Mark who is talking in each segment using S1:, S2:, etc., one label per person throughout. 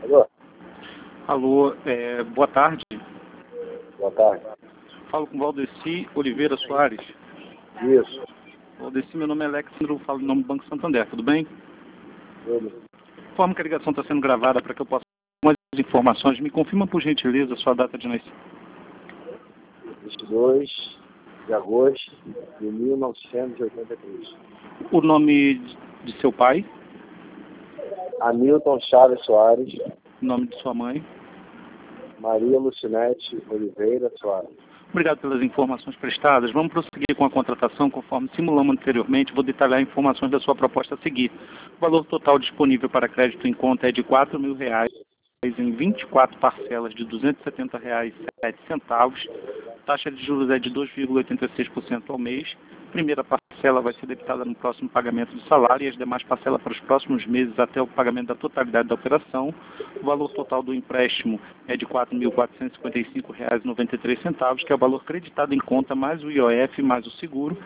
S1: Alô?
S2: Alô, boa tarde.
S1: Boa tarde.
S2: Falo com Valdeci Oliveira Soares.
S1: Isso.
S2: Valdeci, meu nome é Alexandre, falo em nome do Banco Santander, tudo bem?
S1: Tudo.
S2: Conforme que a ligação está sendo gravada para que eu possa dar mais informações, me confirma por gentileza a sua data de nascimento.
S1: 22 de agosto de 1983.
S2: O nome de seu pai,
S1: Hamilton Chaves Soares,
S2: o nome de sua mãe.
S1: Maria Lucinete Oliveira Soares.
S2: Obrigado pelas informações prestadas. Vamos prosseguir com a contratação conforme simulamos anteriormente. Vou detalhar informações da sua proposta a seguir. O valor total disponível para crédito em conta é de R$ 4.000 em 24 parcelas de R$ 270,07. Taxa de juros é de 2,86% ao mês. Primeira parcela vai ser debitada no próximo pagamento do salário e as demais parcelas para os próximos meses até o pagamento da totalidade da operação. O valor total do empréstimo é de R$ 4.455,93, que é o valor creditado em conta, mais o IOF, mais o seguro.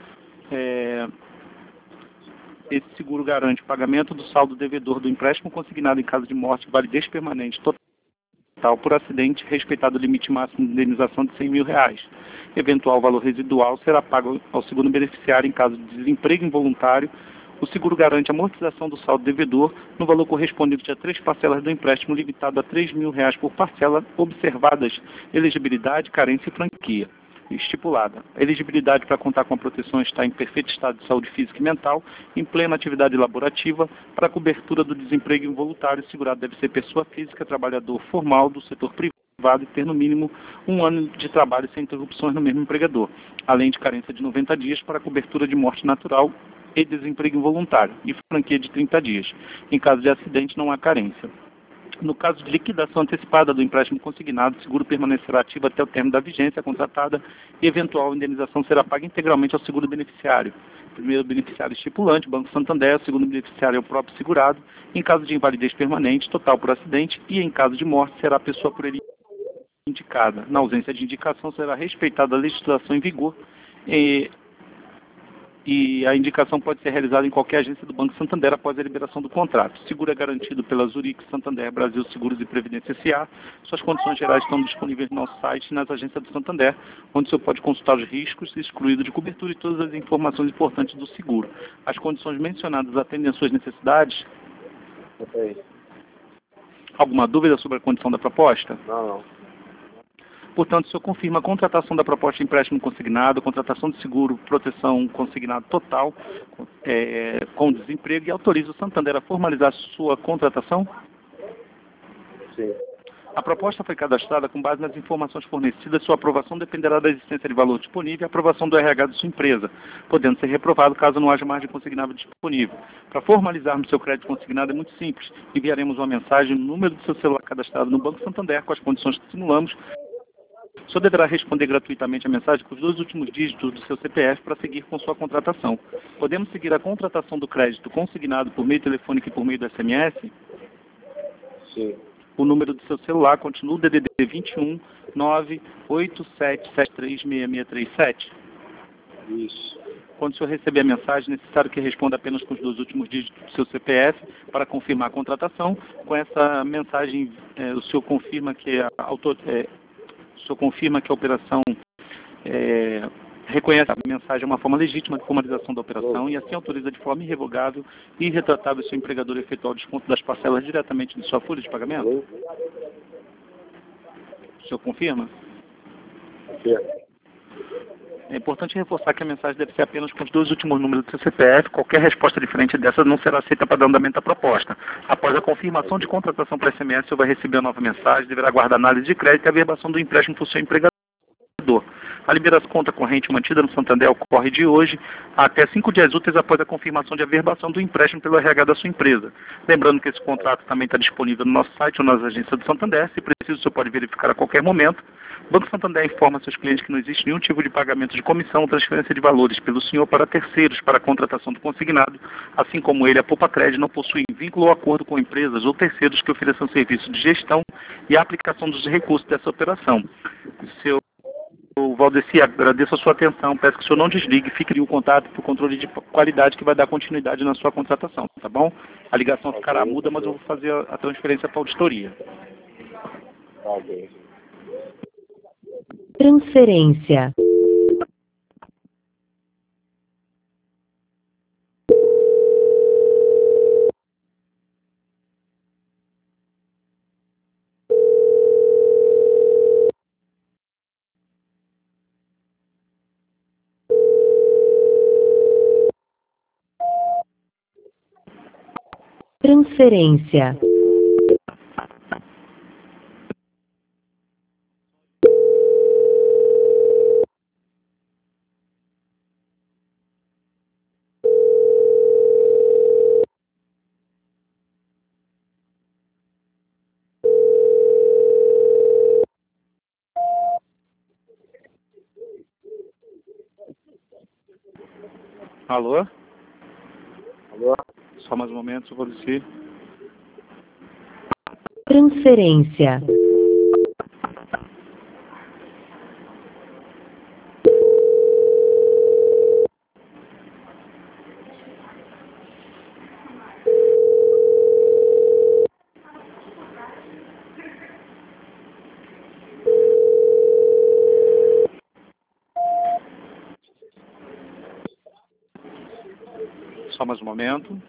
S2: Esse seguro garante o pagamento do saldo devedor do empréstimo consignado em caso de morte, validez permanente total por acidente, respeitado o limite máximo de indenização de R$ 100.000. Eventual valor residual será pago ao segundo beneficiário em caso de desemprego involuntário. O seguro garante a amortização do saldo devedor no valor correspondente a 3 parcelas do empréstimo, limitado a R$ 3.000 por parcela, observadas elegibilidade, carência e franquia. Estipulada. A elegibilidade para contar com a proteção está em perfeito estado de saúde física e mental, em plena atividade laborativa. Para a cobertura do desemprego involuntário, o segurado deve ser pessoa física, trabalhador formal do setor privado e ter no mínimo 1 ano de trabalho sem interrupções no mesmo empregador, além de carência de 90 dias para a cobertura de morte natural e desemprego involuntário, e franquia de 30 dias. Em caso de acidente, não há carência. No caso de liquidação antecipada do empréstimo consignado, o seguro permanecerá ativo até o término da vigência contratada e eventual indenização será paga integralmente ao seguro beneficiário. O primeiro beneficiário estipulante, Banco Santander, o segundo beneficiário é o próprio segurado. Em caso de invalidez permanente, total por acidente, e em caso de morte, será a pessoa por ele indicada. Na ausência de indicação, será respeitada a legislação em vigor e a indicação pode ser realizada em qualquer agência do Banco Santander após a liberação do contrato. O seguro é garantido pela Zurich Santander Brasil Seguros e Previdência S.A. Suas condições gerais estão disponíveis no nosso site e nas agências do Santander, onde o senhor pode consultar os riscos, excluído de cobertura e todas as informações importantes do seguro. As condições mencionadas atendem às suas necessidades?
S1: Ok.
S2: Alguma dúvida sobre a condição da proposta?
S1: Não.
S2: Portanto, o senhor confirma a contratação da proposta de empréstimo consignado, contratação de seguro, proteção consignado total com desemprego e autoriza o Santander a formalizar sua contratação?
S1: Sim.
S2: A proposta foi cadastrada com base nas informações fornecidas. Sua aprovação dependerá da existência de valor disponível e aprovação do RH de sua empresa, podendo ser reprovado caso não haja margem consignável disponível. Para formalizarmos seu crédito consignado é muito simples. Enviaremos uma mensagem no número do seu celular cadastrado no Banco Santander com as condições que simulamos. O senhor deverá responder gratuitamente a mensagem com os 2 últimos dígitos do seu CPF para seguir com sua contratação. Podemos seguir a contratação do crédito consignado por meio telefônico e por meio do SMS?
S1: Sim.
S2: O número do seu celular continua o DDD 21 987736637.
S1: Isso.
S2: Quando o senhor receber a mensagem, é necessário que responda apenas com os 2 últimos dígitos do seu CPF para confirmar a contratação. Com essa mensagem, o senhor confirma que a operação reconhece a mensagem uma forma legítima de formalização da operação e assim autoriza de forma irrevogável e irretratável seu empregador a efetuar o desconto das parcelas diretamente de sua folha de pagamento?
S1: Alô?
S2: O senhor confirma?
S1: Ok.
S2: É importante reforçar que a mensagem deve ser apenas com os 2 últimos números do seu CPF. Qualquer resposta diferente dessa não será aceita para dar andamento à proposta. Após a confirmação de contratação para SMS, o senhor vai receber a nova mensagem, deverá aguardar análise de crédito e a averbação do empréstimo por seu empregador. A liberação conta corrente mantida no Santander ocorre de hoje até 5 dias úteis após a confirmação de averbação do empréstimo pelo RH da sua empresa. Lembrando que esse contrato também está disponível no nosso site ou nas agências do Santander. Se preciso, o senhor pode verificar a qualquer momento. O Banco Santander informa seus clientes que não existe nenhum tipo de pagamento de comissão ou transferência de valores pelo senhor para terceiros para a contratação do consignado, assim como ele, a Poupa-Crédito, não possui vínculo ou acordo com empresas ou terceiros que ofereçam serviço de gestão e aplicação dos recursos dessa operação. Valdeci, agradeço a sua atenção. Peço que o senhor não desligue, fique o contato para o controle de qualidade que vai dar continuidade na sua contratação, tá bom? A ligação ficará muda, mas eu vou fazer a transferência para a auditoria.
S1: Ok.
S3: Transferência. Transferência.
S2: Alô?
S1: Alô?
S2: Só mais um momento, Valdeci.
S3: Transferência.
S2: Só mais um momento.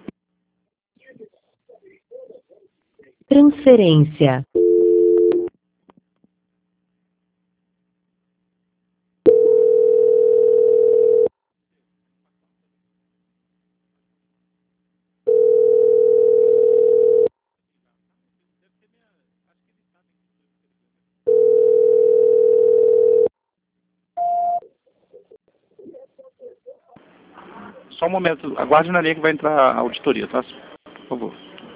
S3: Transferência.
S2: Só um momento, aguarde na linha que vai entrar a auditoria, tá? Por favor.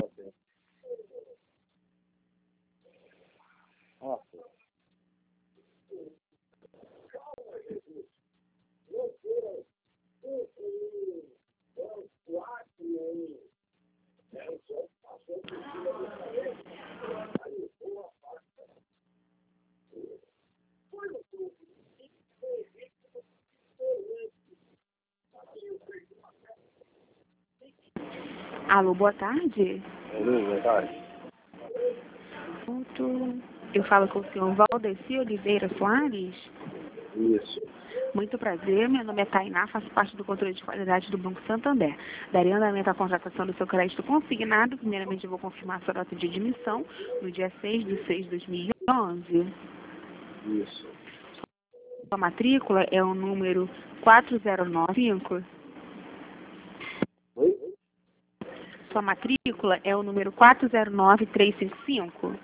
S4: Alô, boa tarde.
S1: Alô, boa tarde.
S4: Eu falo com o senhor Valdeci Oliveira Soares.
S1: Isso.
S4: Muito prazer, meu nome é Tainá, faço parte do controle de qualidade do Banco Santander. Daria andamento à contratação do seu crédito consignado. Primeiramente, eu vou confirmar a sua data de admissão no dia 6/6/2011.
S1: Isso.
S4: Sua matrícula é o número 4095.
S1: Oi?
S4: Sua matrícula é o número 409355.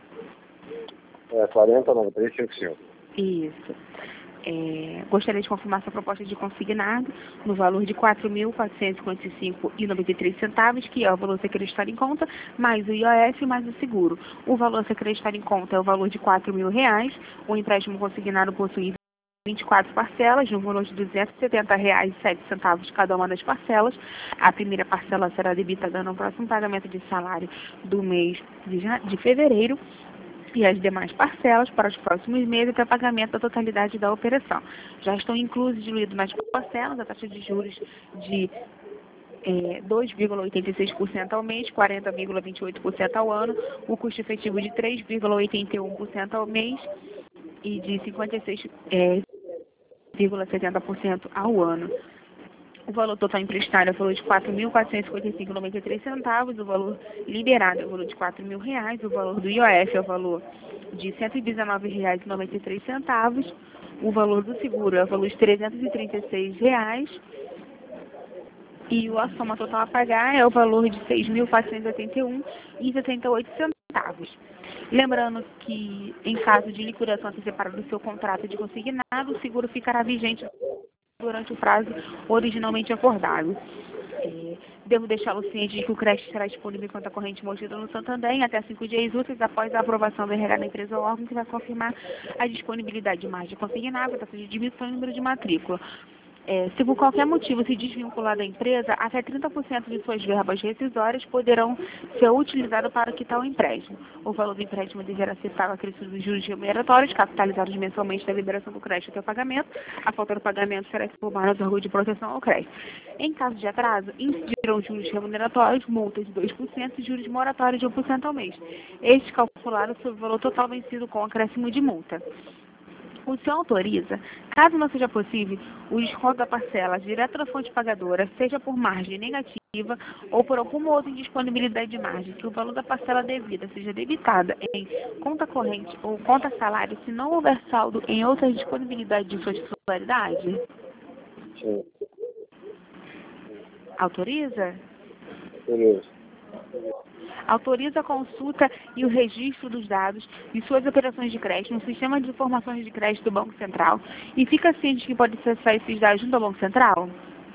S1: É 409355.
S4: Isso. Gostaria de confirmar sua proposta de consignado no valor de R$ 4.455,93, que é o valor a ser acreditado em conta, mais o IOF mais o seguro. O valor a ser acreditado em conta é o valor de R$ 4.000. O empréstimo consignado possui 24 parcelas, no valor de R$ 270,07 cada uma das parcelas. A primeira parcela será debitada no próximo pagamento de salário do mês de fevereiro, e as demais parcelas para os próximos meses até pagamento da totalidade da operação. Já estão inclusos e diluídos nas parcelas a taxa de juros de 2,86% ao mês, 40,28% ao ano, o custo efetivo de 3,81% ao mês e de 56,70% ao ano. O valor total emprestado é o valor de R$ 4.455,93, o valor liberado é o valor de R$ 4.000, o valor do IOF é o valor de R$ 119,93, o valor do seguro é o valor de R$ 336 e a soma total a pagar é o valor de R$ 6.481,78. Lembrando que, em caso de liquidação antecipada do seu contrato de consignado, o seguro ficará vigente durante o prazo originalmente acordado. Devo deixá-lo ciente de que o crédito será disponível em conta corrente mantida no Santander em até 5 dias úteis após a aprovação do RH da empresa ou órgão que vai confirmar a disponibilidade de margem consignável, taxa de admissão e número de matrícula. Se por qualquer motivo se desvincular da empresa, até 30% de suas verbas rescisórias poderão ser utilizadas para quitar o empréstimo. O valor do empréstimo deverá ser pago a crescimento dos juros remuneratórios, capitalizados mensalmente da liberação do crédito até o pagamento. A falta do pagamento será informada aos órgãos de proteção ao crédito. Em caso de atraso, incidirão juros remuneratórios, multas de 2% e juros moratórios de 1% ao mês. Estes calculados sobre o valor total vencido com acréscimo de multa. O senhor autoriza, caso não seja possível, o desconto da parcela direto da fonte pagadora, seja por margem negativa ou por alguma outra indisponibilidade de margem, que o valor da parcela devida seja debitada em conta corrente ou conta salário, se não houver saldo em outra disponibilidade de sua titularidade?
S1: Sim.
S4: Autoriza?
S1: Beleza.
S4: Autoriza a consulta e o registro dos dados de suas operações de crédito no Sistema de Informações de Crédito do Banco Central e fica ciente que pode acessar esses dados junto ao Banco Central?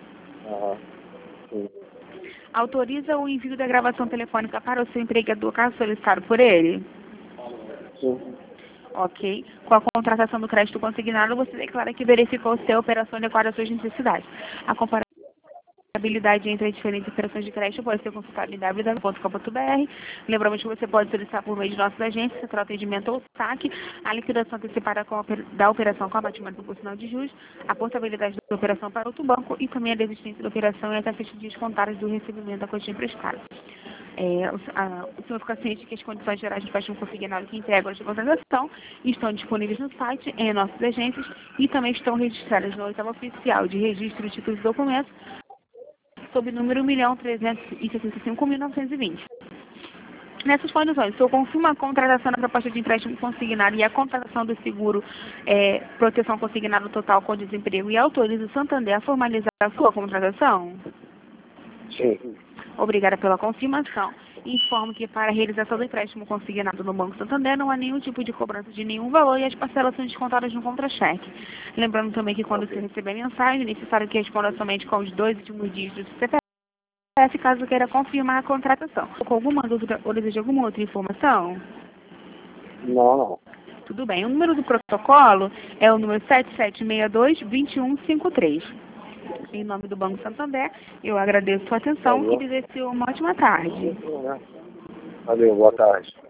S1: Sim.
S4: Autoriza o envio da gravação telefônica para o seu empregador caso solicitado por ele?
S1: Sim.
S4: Ok. Com a contratação do crédito consignado, você declara que verificou se a operação adequada às suas necessidades. A compatibilidade entre as diferentes operações de crédito pode ser consultada em www.com.br. Lembramos que você pode solicitar por meio de nossas agências, central atendimento ou saque, a liquidação antecipada da operação com abatimento proporcional de juros, a portabilidade da operação para outro banco e também a desistência da operação e até 7 dias contados do recebimento da quantia emprestada. O senhor fica ciente que as condições gerais de empréstimo consignado que integram esta contratação estão disponíveis no site, em nossas agências e também estão registradas no oitavo oficial de registro de títulos e documentos sob número 1.365.920. Nessas condições, o senhor confirma a contratação da proposta de empréstimo consignado e a contratação do seguro proteção consignado total com desemprego e autoriza o Santander a formalizar a sua contratação?
S1: Sim.
S4: Obrigada pela confirmação. Informo que para a realização do empréstimo consignado no Banco Santander não há nenhum tipo de cobrança de nenhum valor e as parcelas são descontadas no contra-cheque. Lembrando também que quando você receber a mensagem, é necessário que responda somente com os 2 últimos dígitos do CPF, caso queira confirmar a contratação. Com alguma dúvida ou deseja alguma outra informação?
S1: Não.
S4: Tudo bem. O número do protocolo é o número 7762-2153. Em nome do Banco Santander, eu agradeço a sua atenção e desejo uma ótima tarde.
S1: Valeu, boa tarde.